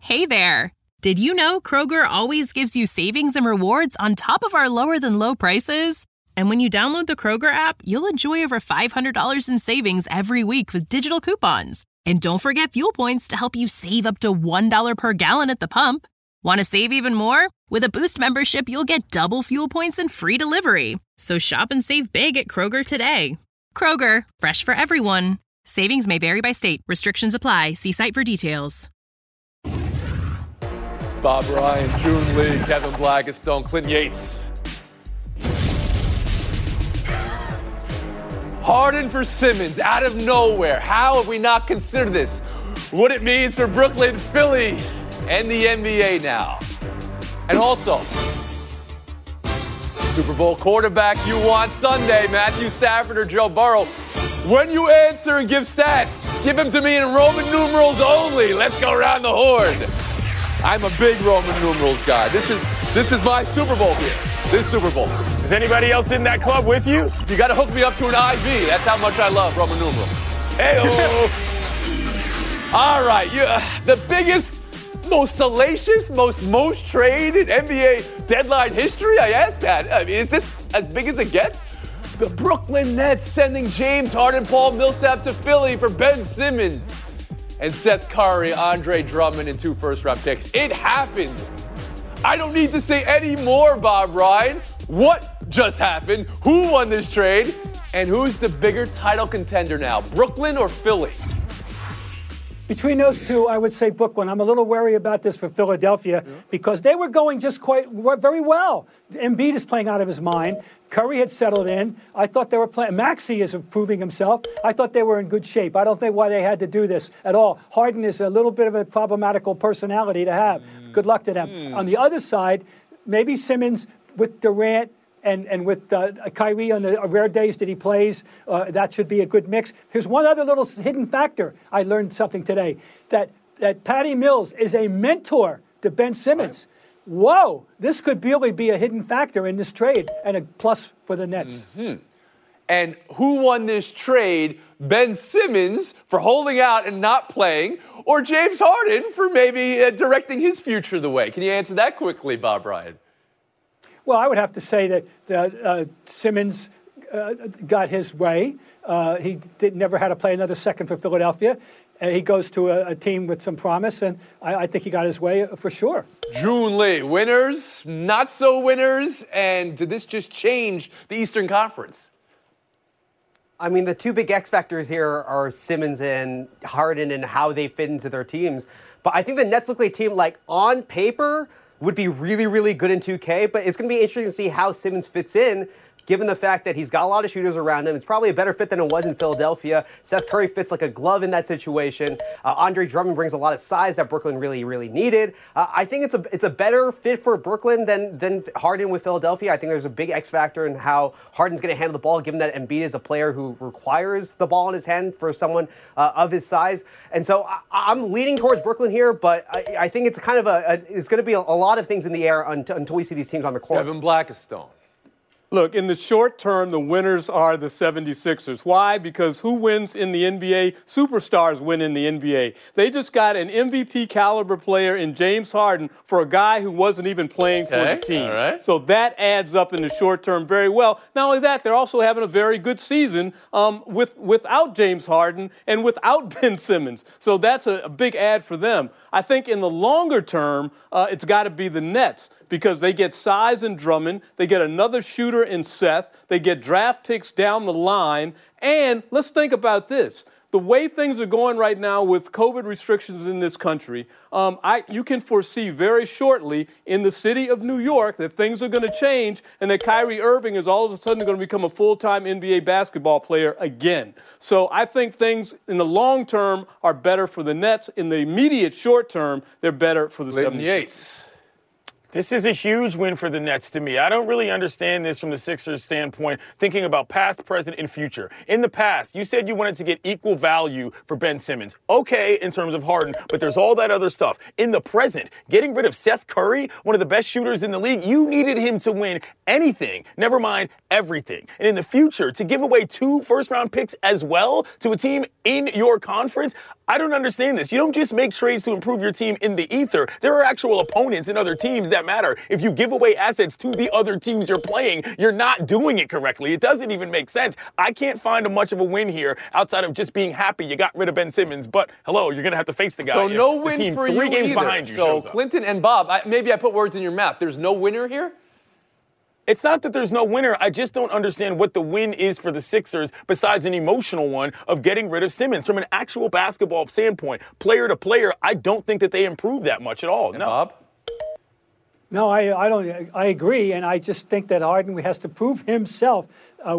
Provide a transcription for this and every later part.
Hey there! Did you know Kroger always gives you savings and rewards on top of our lower-than-low prices? And when you download the Kroger app, you'll enjoy over $500 in savings every week with digital coupons. And don't forget fuel points to help you save up to $1 per gallon at the pump. Want to save even more? With a Boost membership, you'll get double fuel points and free delivery. So shop and save big at Kroger today. Kroger, fresh for everyone. Savings may vary by state. Restrictions apply. See site for details. Bob Ryan, June Lee, Kevin Blackistone, Clinton Yates. Harden for Simmons, out of nowhere. How have we not considered this? What it means for Brooklyn, Philly, and the NBA now. And also, Super Bowl quarterback you want Sunday, Matthew Stafford or Joe Burrow. When you answer and give stats, give them to me in Roman numerals only. Let's go around the horn. I'm a big Roman numerals guy. This is my Super Bowl here. This Super Bowl. Is anybody else in that club with you? You got to hook me up to an IV. That's how much I love Roman numerals. Hey-oh. All right. The biggest, most salacious, most traded NBA deadline history? I asked that. I mean, is this as big as it gets? The Brooklyn Nets sending James Harden, Paul Millsap to Philly for Ben Simmons. And Seth Curry, Andre Drummond, and 2 first-round picks. It happened. I don't need to say any more, Bob Ryan. What just happened? Who won this trade? And who's the bigger title contender now, Brooklyn or Philly? Between those two, I would say Brooklyn. I'm a little wary about this for Philadelphia because they were going just very well. Embiid is playing out of his mind. Curry had settled in. I thought they were playing. Maxey is improving himself. I thought they were in good shape. I don't think why they had to do this at all. Harden is a little bit of a problematical personality to have. Good luck to them. On the other side, maybe Simmons with Durant and with Kyrie on the rare days that he plays, that should be a good mix. Here's one other little hidden factor. I learned something today, that Patty Mills is a mentor to Ben Simmons. Whoa, this could really be a hidden factor in this trade and a plus for the Nets. Mm-hmm. And who won this trade? Ben Simmons for holding out and not playing, or James Harden for maybe directing his future the way? Can you answer that quickly, Bob Ryan? Well, I would have to say that Simmons got his way. He never had to play another second for Philadelphia. He goes to a team with some promise, and I think he got his way for sure. June Lee, winners, not so winners, and did this just change the Eastern Conference? I mean, the two big X factors here are Simmons and Harden and how they fit into their teams. But I think the Nets look like a team, like, on paper, would be really, really good in 2K, but it's going to be interesting to see how Simmons fits in, given the fact that he's got a lot of shooters around him. It's probably a better fit than it was in Philadelphia. Seth Curry fits like a glove in that situation. Andre Drummond brings a lot of size that Brooklyn really, really needed. I think it's a better fit for Brooklyn than Harden with Philadelphia. I think there's a big X factor in how Harden's going to handle the ball, given that Embiid is a player who requires the ball in his hand for someone of his size. And so I'm leaning towards Brooklyn here, but I think it's kind of it's going to be a lot of things in the air until we see these teams on the court. Kevin Blackistone. Look, in the short term, the winners are the 76ers. Why? Because who wins in the NBA? Superstars win in the NBA. They just got an MVP caliber player in James Harden for a guy who wasn't even playing for the team. All right. So that adds up in the short term very well. Not only that, they're also having a very good season without James Harden and without Ben Simmons. So that's a big add for them. I think in the longer term, it's got to be the Nets, because they get size in Drummond, they get another shooter in Seth, they get draft picks down the line, and let's think about this. The way things are going right now with COVID restrictions in this country, you can foresee very shortly in the city of New York that things are going to change and that Kyrie Irving is all of a sudden going to become a full-time NBA basketball player again. So I think things in the long term are better for the Nets. In the immediate short term, they're better for the 76ers. This is a huge win for the Nets to me. I don't really understand this from the Sixers' standpoint, thinking about past, present, and future. In the past, you said you wanted to get equal value for Ben Simmons. Okay, in terms of Harden, but there's all that other stuff. In the present, getting rid of Seth Curry, one of the best shooters in the league, you needed him to win anything, never mind everything. And in the future, to give away 2 first-round picks as well to a team in your conference, I don't understand this. You don't just make trades to improve your team in the ether. There are actual opponents in other teams that matter. If you give away assets to the other teams you're playing, you're not doing it correctly. It doesn't even make sense. I can't find much of a win here outside of just being happy you got rid of Ben Simmons. But, hello, you're going to have to face the guy. So no the win team for 3 you games either. behind you So shows up. Clinton and Bob, maybe I put words in your mouth. There's no winner here? It's not that there's no winner. I just don't understand what the win is for the Sixers besides an emotional one of getting rid of Simmons. From an actual basketball standpoint, player to player, I don't think that they improved that much at all. And No. Bob? No, I don't. I agree, and I just think that Harden has to prove himself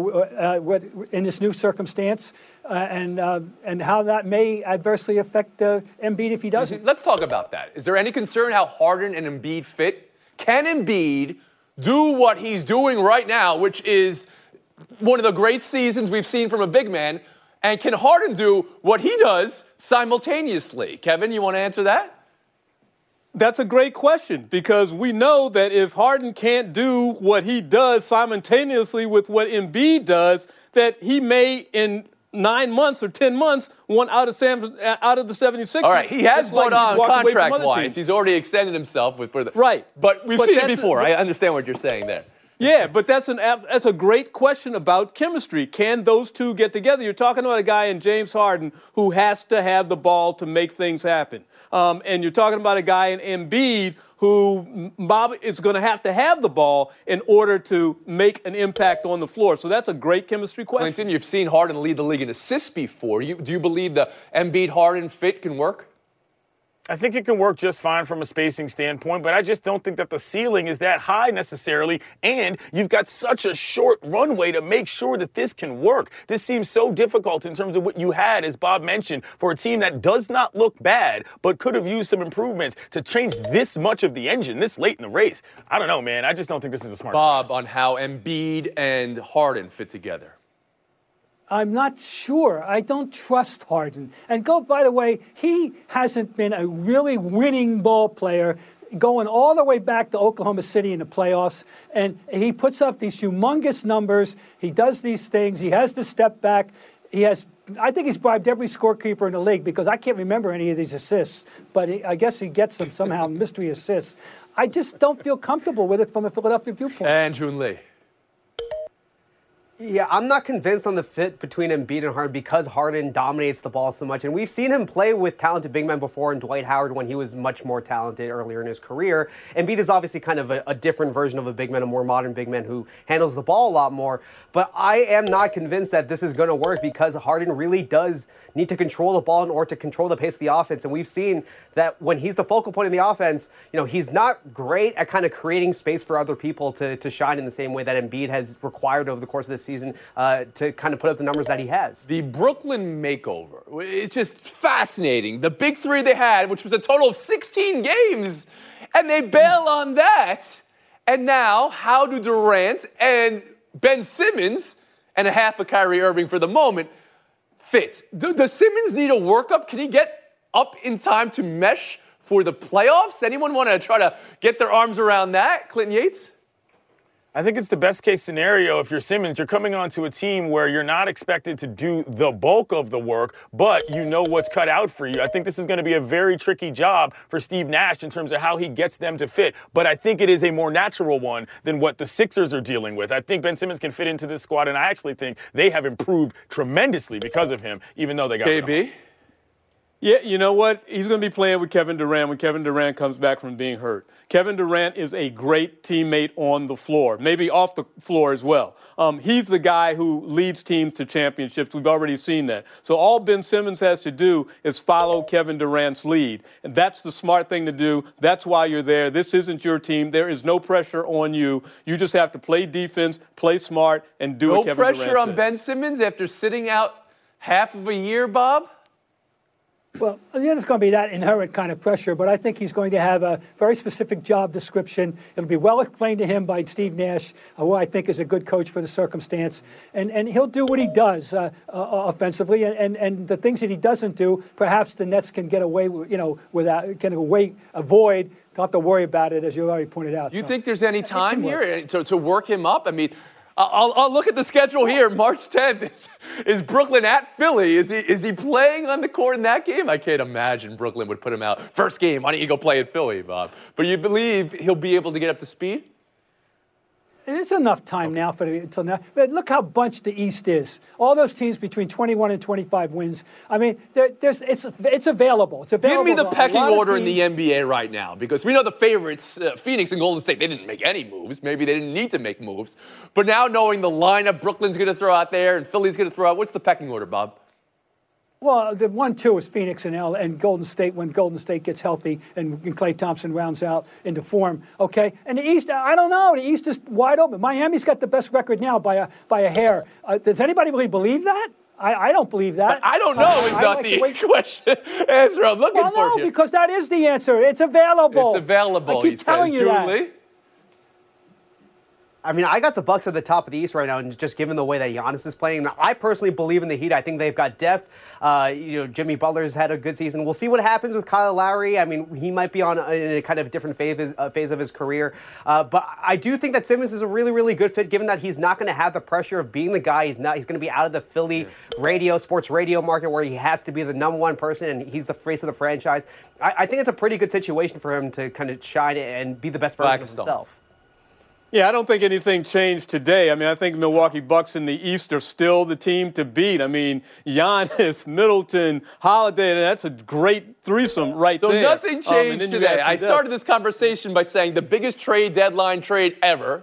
in this new circumstance, and how that may adversely affect Embiid if he doesn't. Let's talk about that. Is there any concern how Harden and Embiid fit? Can Embiid do what he's doing right now, which is one of the great seasons we've seen from a big man? And can Harden do what he does simultaneously? Kevin, you want to answer that? That's a great question, because we know that if Harden can't do what he does simultaneously with what Embiid does, that he may, in 9 months or 10 months, want out of the 76ers. All right, he has brought on contract-wise. Teams. He's already extended himself for the right. But we've seen it before. I understand what you're saying there. Yeah, but that's a great question about chemistry. Can those two get together? You're talking about a guy in James Harden who has to have the ball to make things happen. And you're talking about a guy in Embiid who Bob is going to have the ball in order to make an impact on the floor. So that's a great chemistry question. Clinton, you've seen Harden lead the league in assists before. Do you believe the Embiid-Harden fit can work? I think it can work just fine from a spacing standpoint, but I just don't think that the ceiling is that high necessarily, and you've got such a short runway to make sure that this can work. This seems so difficult in terms of what you had, as Bob mentioned, for a team that does not look bad, but could have used some improvements to change this much of the engine this late in the race. I don't know, man. I just don't think this is a smart Bob, on how Embiid and Harden fit together. I'm not sure. I don't trust Harden. And by the way, he hasn't been a really winning ball player going all the way back to Oklahoma City in the playoffs. And he puts up these humongous numbers. He does these things. He has to step back. I think he's bribed every scorekeeper in the league, because I can't remember any of these assists. But I guess he gets them somehow, mystery assists. I just don't feel comfortable with it from a Philadelphia viewpoint. And June Lee. Yeah, I'm not convinced on the fit between Embiid and Harden because Harden dominates the ball so much. And we've seen him play with talented big men before, and Dwight Howard when he was much more talented earlier in his career. Embiid is obviously kind of a different version of a big man, a more modern big man who handles the ball a lot more. But I am not convinced that this is going to work because Harden really does need to control the ball in order to control the pace of the offense. And we've seen that when he's the focal point of the offense, he's not great at kind of creating space for other people to shine in the same way that Embiid has required over the course of this season to kind of put up the numbers that he has. The Brooklyn makeover, it's just fascinating. The big three they had, which was a total of 16 games, and they bail on that. And now, how do Durant and Ben Simmons, and a half of Kyrie Irving for the moment, fit? Does Simmons need a workup? Can he get up in time to mesh for the playoffs? Anyone want to try to get their arms around that? Clinton Yates? I think it's the best case scenario if you're Simmons. You're coming onto a team where you're not expected to do the bulk of the work, but you know what's cut out for you. I think this is going to be a very tricky job for Steve Nash in terms of how he gets them to fit, but I think it is a more natural one than what the Sixers are dealing with. I think Ben Simmons can fit into this squad, and I actually think they have improved tremendously because of him, even though they got rid of him. Yeah, you know what? He's going to be playing with Kevin Durant when Kevin Durant comes back from being hurt. Kevin Durant is a great teammate on the floor, maybe off the floor as well. He's the guy who leads teams to championships. We've already seen that. So all Ben Simmons has to do is follow Kevin Durant's lead. And that's the smart thing to do. That's why you're there. This isn't your team. There is no pressure on you. You just have to play defense, play smart, and do what Kevin Durant says. No pressure on Ben Simmons after sitting out half of a year, Bob? Well, there's going to be that inherent kind of pressure, but I think he's going to have a very specific job description. It'll be well explained to him by Steve Nash, who I think is a good coach for the circumstance. And he'll do what he does offensively, and the things that he doesn't do, perhaps the Nets can get away, avoid. Don't have to worry about it, as you already pointed out. Do you think there's any time here to work him up? I mean, I'll look at the schedule here. March 10th is Brooklyn at Philly. Is he playing on the court in that game? I can't imagine Brooklyn would put him out. First game, why don't you go play at Philly, Bob? But you believe he'll be able to get up to speed? There's enough time now until now. But look how bunched the East is. All those teams between 21 and 25 wins. I mean, it's available. It's available. Give me the pecking order in the NBA right now, because we know the favorites, Phoenix and Golden State, they didn't make any moves. Maybe they didn't need to make moves. But now knowing the lineup Brooklyn's going to throw out there and Philly's going to throw out, what's the pecking order, Bob? Well, the 1-2 is Phoenix and Golden State when Golden State gets healthy and Klay Thompson rounds out into form. Okay, and the East, I don't know. The East is wide open. Miami's got the best record now by a hair. Does anybody really believe that? I don't believe that. I don't know. It's not the question. Answer I'm looking for. Well, no, because that is the answer. It's available. It's available. I keep telling you that. I mean, I got the Bucks at the top of the East right now, and just given the way that Giannis is playing, I personally believe in the Heat. I think they've got depth. Jimmy Butler's had a good season. We'll see what happens with Kyle Lowry. I mean, he might be in a kind of different phase of his career. But I do think that Simmons is a really, really good fit, given that he's not going to have the pressure of being the guy. He's going to be out of the Philly sports radio market where he has to be the number one person, and he's the face of the franchise. I think it's a pretty good situation for him to kind of shine and be the best version of himself. Yeah, I don't think anything changed today. I mean, I think Milwaukee Bucks in the East are still the team to beat. I mean, Giannis, Middleton, Holiday, that's a great threesome right there. So nothing changed today. I started this conversation by saying the biggest trade deadline trade ever.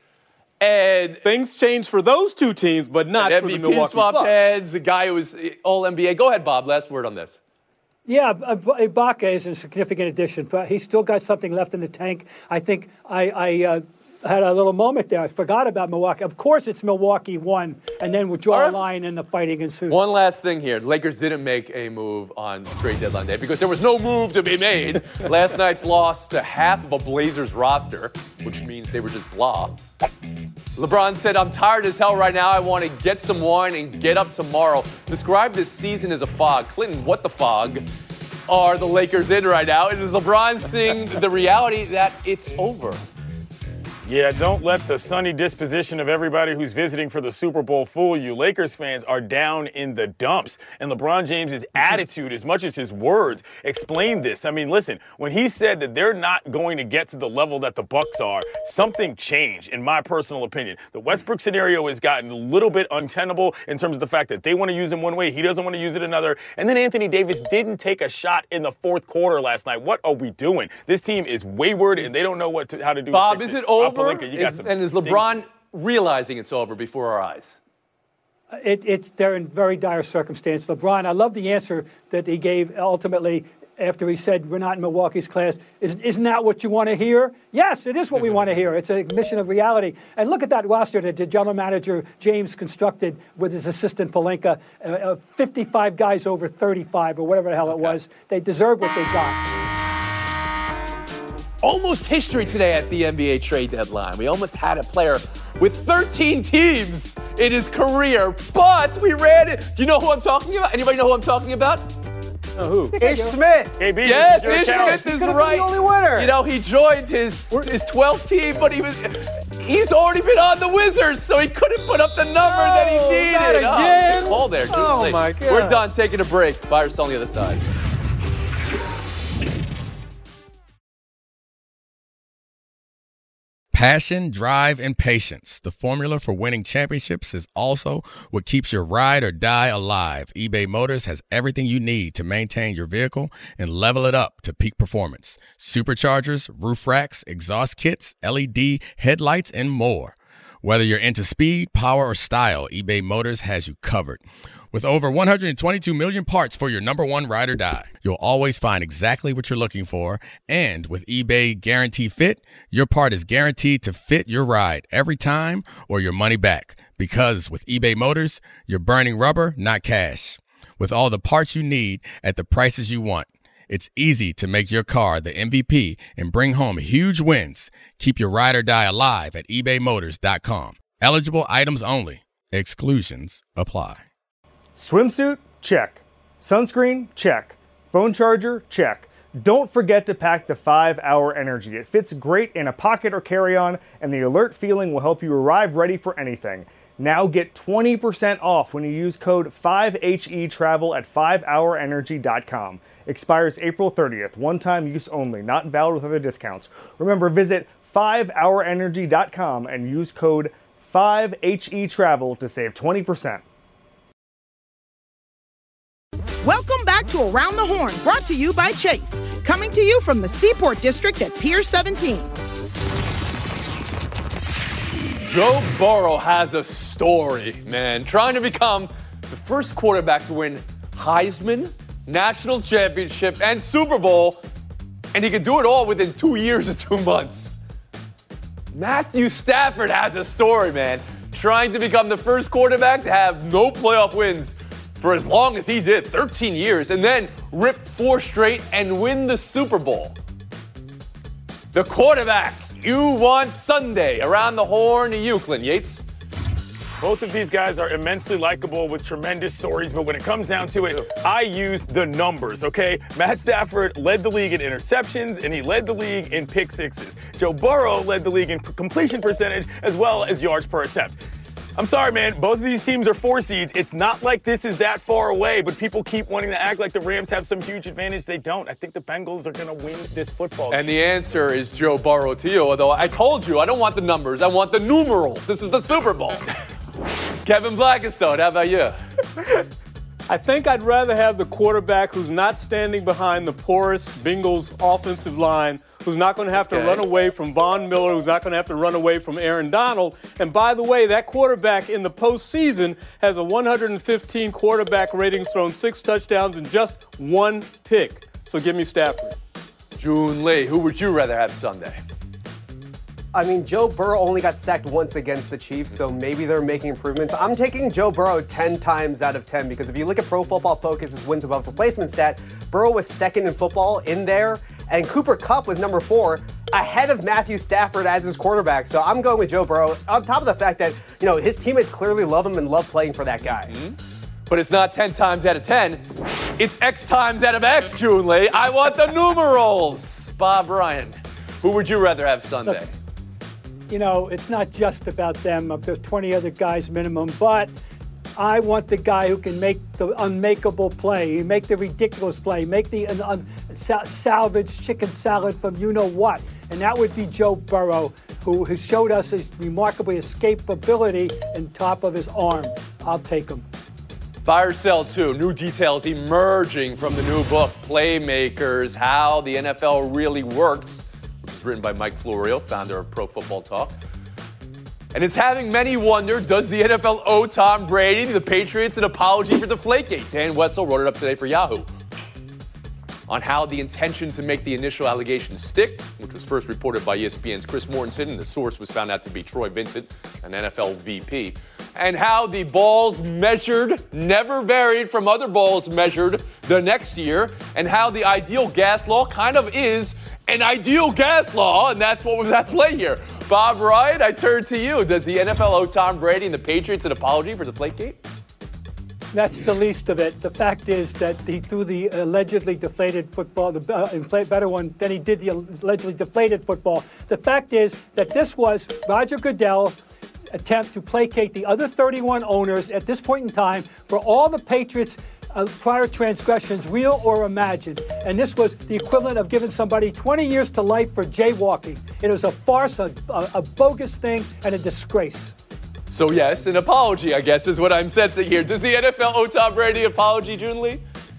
And things changed for those two teams, but not for the Milwaukee swapped Bucks. heads, the guy who was All-NBA. Go ahead, Bob. Last word on this. Yeah, Ibaka is a significant addition, but he's still got something left in the tank. I think I had a little moment there. I forgot about Milwaukee. Of course, it's Milwaukee 1, and then we'll draw a line and the fighting ensues. One last thing here. The Lakers didn't make a move on trade deadline day because there was no move to be made. Last night's loss to half of a Blazers roster, which means they were just blah. LeBron said, I'm tired as hell right now. I want to get some wine and get up tomorrow. Describe this season as a fog. Clinton, what the fog are the Lakers in right now? And is LeBron seeing the reality that it's over? Yeah, don't let the sunny disposition of everybody who's visiting for the Super Bowl fool you. Lakers fans are down in the dumps. And LeBron James' attitude, as much as his words, explain this. I mean, listen, when he said that they're not going to get to the level that the Bucks are, something changed, in my personal opinion. The Westbrook scenario has gotten a little bit untenable in terms of the fact that they want to use him one way, he doesn't want to use it another. And then Anthony Davis didn't take a shot in the fourth quarter last night. What are we doing? This team is wayward, and they don't know how to do it. Bob, is it over? And is LeBron realizing it's over before our eyes? They're in very dire circumstance. LeBron, I love the answer that he gave ultimately after he said we're not in Milwaukee's class. Isn't that what you want to hear? Yes, it is what we want to hear. It's a mission of reality. And look at that roster that the general manager James constructed with his assistant Pelinka, 55 guys over 35 or whatever the hell it was. They deserve what they got. Almost history today at the NBA trade deadline. We almost had a player with 13 teams in his career, but we ran it. Do you know who I'm talking about? Anybody know who I'm talking about? Who? Ish Smith. KB, yes, Ish Smith is right. The only winner. You know, he joined his 12th team, but he's already been on the Wizards, so he couldn't put up the number that he needed. Not again. Good call there. Oh, my God. We're done. Taking a break. Buy or sell on the other side. Passion, drive, and patience. The formula for winning championships is also what keeps your ride or die alive. eBay Motors has everything you need to maintain your vehicle and level it up to peak performance. Superchargers, roof racks, exhaust kits, LED headlights, and more. Whether you're into speed, power, or style, eBay Motors has you covered. With over 122 million parts for your number one ride or die, you'll always find exactly what you're looking for. And with eBay Guarantee Fit, your part is guaranteed to fit your ride every time or your money back. Because with eBay Motors, you're burning rubber, not cash. With all the parts you need at the prices you want, it's easy to make your car the MVP and bring home huge wins. Keep your ride or die alive at ebaymotors.com. Eligible items only. Exclusions apply. Swimsuit? Check. Sunscreen? Check. Phone charger? Check. Don't forget to pack the 5-Hour Energy. It fits great in a pocket or carry-on, and the alert feeling will help you arrive ready for anything. Now get 20% off when you use code 5HETRAVEL at 5hourenergy.com. Expires April 30th. One-time use only. Not valid with other discounts. Remember, visit 5hourenergy.com and use code 5HETRAVEL to save 20%. Welcome back to Around the Horn, brought to you by Chase. Coming to you from the Seaport District at Pier 17. Joe Burrow has a story, man. Trying to become the first quarterback to win Heisman, National Championship, and Super Bowl, and he could do it all within 2 years and 2 months. Matthew Stafford has a story, man. Trying to become the first quarterback to have no playoff wins for as long as he did, 13 years, and then rip 4 straight and win the Super Bowl. The quarterback you want Sunday. Around the Horn to you, Clint Yates. Both of these guys are immensely likable with tremendous stories, but when it comes down to it, I use the numbers, okay? Matt Stafford led the league in interceptions, and he led the league in pick sixes. Joe Burrow led the league in completion percentage as well as yards per attempt. I'm sorry, man. Both of these teams are 4 seeds. It's not like this is that far away, but people keep wanting to act like the Rams have some huge advantage. They don't. I think the Bengals are going to win this football game. And the answer is Joe Burrow to you, although I told you I don't want the numbers. I want the numerals. This is the Super Bowl. Kevin Blackistone, how about you? I think I'd rather have the quarterback who's not standing behind the porous Bengals offensive line, who's not going to have to run away from Von Miller, who's not going to have to run away from Aaron Donald. And by the way, that quarterback in the postseason has a 115 quarterback ratings, thrown 6 touchdowns and just 1 pick. So give me Stafford. June Lee, who would you rather have Sunday? I mean, Joe Burrow only got sacked once against the Chiefs, so maybe they're making improvements. I'm taking Joe Burrow 10 times out of 10 because if you look at Pro Football Focus's wins above replacement stat, Burrow was second in football in there, and Cooper Kupp was number 4, ahead of Matthew Stafford as his quarterback. So I'm going with Joe Burrow, on top of the fact that, you know, his teammates clearly love him and love playing for that guy. Mm-hmm. But it's not 10 times out of 10. It's X times out of X, June Lee. I want the numerals. Bob Ryan, who would you rather have Sunday? Look, you know, it's not just about them. There's 20 other guys minimum, but I want the guy who can make the unmakeable play, make the ridiculous play, make the salvage chicken salad from you-know-what. And that would be Joe Burrow, who showed us his remarkable escapability and top of his arm. I'll take him. Buy or sell, too. New details emerging from the new book, Playmakers, How the NFL Really Works, which is written by Mike Florio, founder of Pro Football Talk. And it's having many wonder, does the NFL owe Tom Brady, the Patriots, an apology for Deflategate? Dan Wetzel wrote it up today for Yahoo. On how the intention to make the initial allegations stick, which was first reported by ESPN's Chris Mortensen, and the source was found out to be Troy Vincent, an NFL VP. And how the balls measured never varied from other balls measured the next year, and how the ideal gas law kind of is an ideal gas law, and that's what was at play here. Bob Ryan, I turn to you. Does the NFL owe Tom Brady and the Patriots an apology for Deflategate? That's the least of it. The fact is that he threw the allegedly deflated football, better one than he did the allegedly deflated football. The fact is that this was Roger Goodell's attempt to placate the other 31 owners at this point in time for all the Patriots' prior transgressions, real or imagined. And this was the equivalent of giving somebody 20 years to life for jaywalking. It was a farce, a bogus thing, and a disgrace. So yes, an apology, I guess, is what I'm sensing here. Does the NFL owe Tom Brady an apology, June Lee?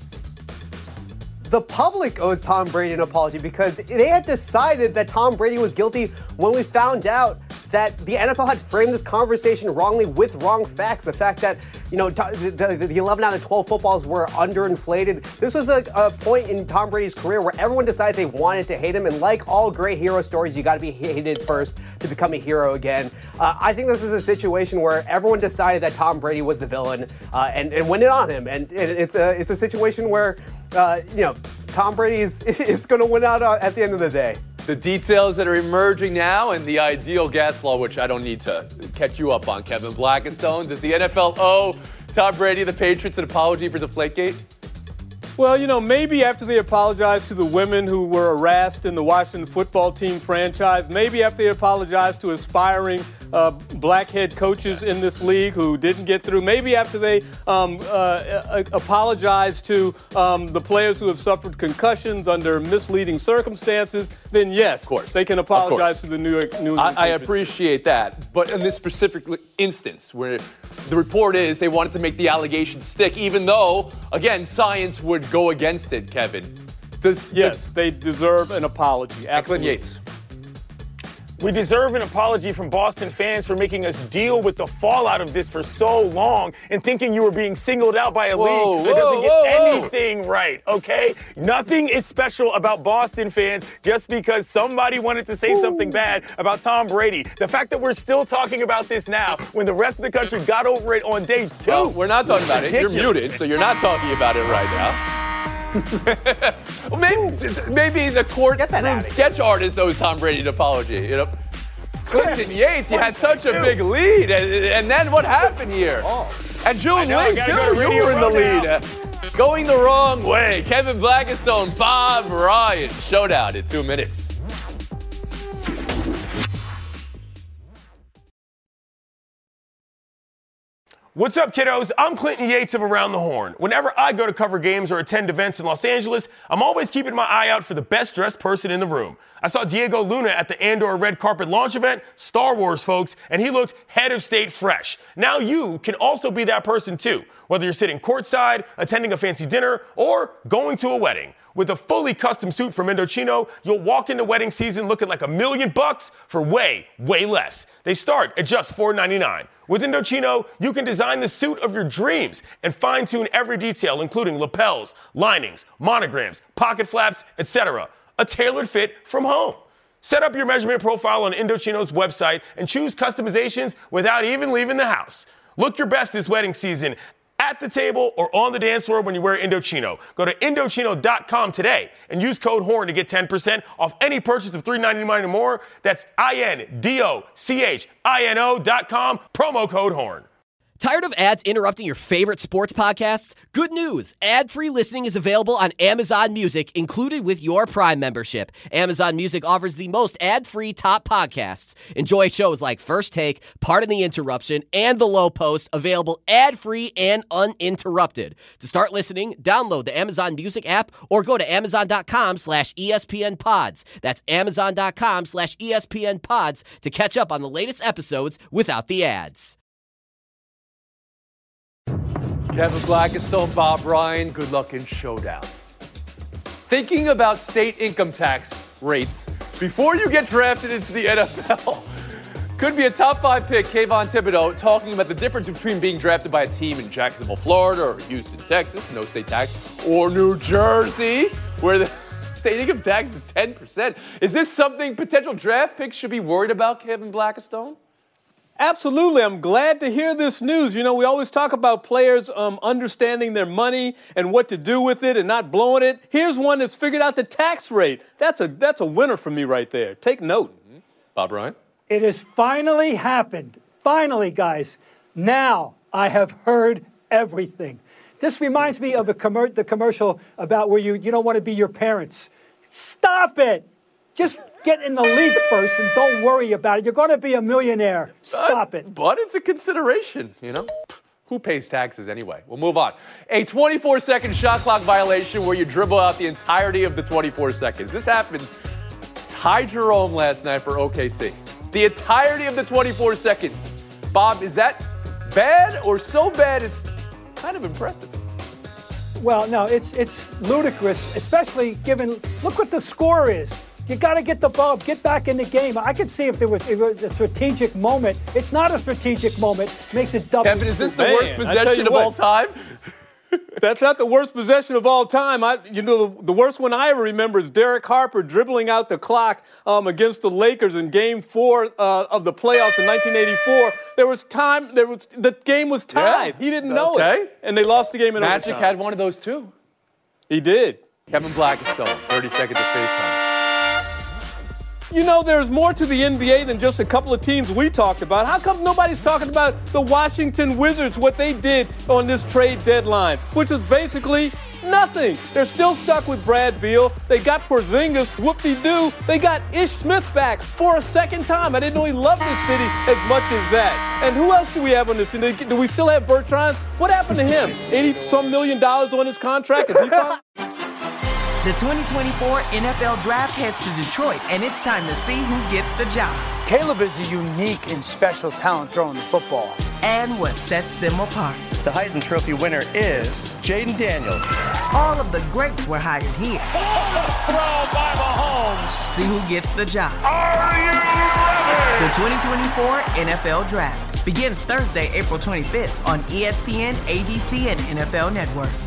The public owes Tom Brady an apology because they had decided that Tom Brady was guilty when we found out that the NFL had framed this conversation wrongly with wrong facts. The fact that, you know, the 11 out of 12 footballs were underinflated. This was a point in Tom Brady's career where everyone decided they wanted to hate him. And like all great hero stories, you got to be hated first to become a hero again. I think this is a situation where everyone decided that Tom Brady was the villain and went in on him. And it's a situation where, you know, Tom Brady is going to win out at the end of the day. The details that are emerging now and the ideal gas law, which I don't need to catch you up on, Kevin Blackistone. Does the NFL owe Tom Brady, the Patriots, an apology for Deflategate? Well, maybe after they apologize to the women who were harassed in the Washington football team franchise, maybe after they apologize to aspiring black head coaches in this league who didn't get through, maybe after they apologize to the players who have suffered concussions under misleading circumstances, then yes, of course, they can apologize to the New England I appreciate that. But in this specific instance, where the report is they wanted to make the allegation stick, even though, again, science would go against it, Kevin. They deserve an apology. Absolutely. Yates. We deserve an apology from Boston fans for making us deal with the fallout of this for so long and thinking you were being singled out by a league that doesn't get anything right, okay? Nothing is special about Boston fans just because somebody wanted to say something bad about Tom Brady. The fact that we're still talking about this now when the rest of the country got over it on day 2. Well, we're not talking about it. You're muted, so you're not talking about it right now. Well, maybe the courtroom sketch artist owes Tom Brady an apology. Clinton Yates, you had such a big lead, and then what happened here? And June Lee, too, you were in the lead. Going the wrong way. Kevin Blackistone, Bob Ryan. Showdown in 2 minutes. What's up, kiddos? I'm Clinton Yates of Around the Horn. Whenever I go to cover games or attend events in Los Angeles, I'm always keeping my eye out for the best dressed person in the room. I saw Diego Luna at the Andor red carpet launch event, Star Wars, folks, and he looked head of state fresh. Now you can also be that person too, whether you're sitting courtside, attending a fancy dinner, or going to a wedding. With a fully custom suit from Indochino, you'll walk into wedding season looking like $1 million for way, way less. They start at just $4.99. With Indochino, you can design the suit of your dreams and fine-tune every detail, including lapels, linings, monograms, pocket flaps, etc. A tailored fit from home. Set up your measurement profile on Indochino's website and choose customizations without even leaving the house. Look your best this wedding season at the table or on the dance floor when you wear Indochino. Go to Indochino.com today and use code HORN to get 10% off any purchase of $3.99 or more. That's INDOCHINO.com, promo code HORN. Tired of ads interrupting your favorite sports podcasts? Good news! Ad-free listening is available on Amazon Music, included with your Prime membership. Amazon Music offers the most ad-free top podcasts. Enjoy shows like First Take, Pardon the Interruption, and The Low Post, available ad-free and uninterrupted. To start listening, download the Amazon Music app or go to Amazon.com/ESPN Pods. That's Amazon.com/ESPN Pods to catch up on the latest episodes without the ads. Kevin Blackistone, Bob Ryan, good luck in Showdown. Thinking about state income tax rates before you get drafted into the NFL could be a top 5 pick, Kayvon Thibodeau, talking about the difference between being drafted by a team in Jacksonville, Florida, or Houston, Texas, no state tax, or New Jersey, where the state income tax is 10%. Is this something potential draft picks should be worried about, Kevin Blackistone? Absolutely. I'm glad to hear this news. We always talk about players understanding their money and what to do with it and not blowing it. Here's one that's figured out the tax rate. That's a winner for me right there. Take note. Mm-hmm. Bob Ryan? It has finally happened. Finally, guys. Now I have heard everything. This reminds me of the commercial about where you don't want to be your parents. Stop it. Just get in the league first and don't worry about it. You're going to be a millionaire. Stop it. But it's a consideration, Who pays taxes anyway? We'll move on. A 24-second shot clock violation where you dribble out the entirety of the 24 seconds. This happened. Ty Jerome last night for OKC. The entirety of the 24 seconds. Bob, is that bad or so bad it's kind of impressive? Well, no, it's ludicrous, especially given, look what the score is. You got to get the ball, get back in the game. I could see if it was a strategic moment. It's not a strategic moment. It makes it double. Kevin, is this the worst possession of all time? That's not the worst possession of all time. The worst one I ever remember is Derek Harper dribbling out the clock against the Lakers in Game 4 of the playoffs in 1984. The game was tied. Yeah. He didn't know it, and they lost the game in overtime. Magic had one of those too. He did. Kevin Blackistone, 30 seconds of FaceTime. You know, there's more to the NBA than just a couple of teams we talked about. How come nobody's talking about the Washington Wizards, what they did on this trade deadline, which is basically nothing. They're still stuck with Brad Beal. They got Porzingis, whoop-de-doo. They got Ish Smith back for a second time. I didn't know he loved this city as much as that. And who else do we have on this team? Do we still have Bertrand? What happened to him? $80-some million on his contract? Is he fine? The 2024 NFL Draft heads to Detroit, and it's time to see who gets the job. Caleb is a unique and special talent throwing the football. And what sets them apart. The Heisman Trophy winner is Jaden Daniels. All of the greats were hired here. Throw by Mahomes. See who gets the job. Are you ready? The 2024 NFL Draft begins Thursday, April 25th on ESPN, ABC, and NFL Network.